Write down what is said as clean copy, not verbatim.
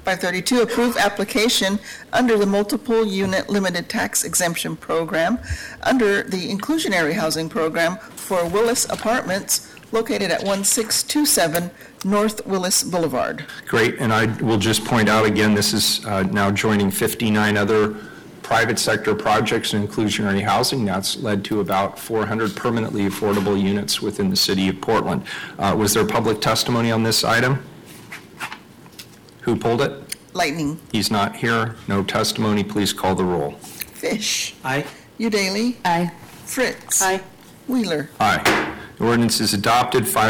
532, approve application under the multiple unit limited tax exemption program under the inclusionary housing program for Willis Apartments located at 1627 North Willis Boulevard. Great, and I will just point out again, this is now joining 59 other private sector projects in inclusionary housing. That's led to about 400 permanently affordable units within the city of Portland. Was there public testimony on this item? Who pulled it? Lightning. He's not here. No testimony. Please call the roll. Fish. Aye. Udaly. Aye. Fritz. Aye. Wheeler. Aye. The ordinance is adopted.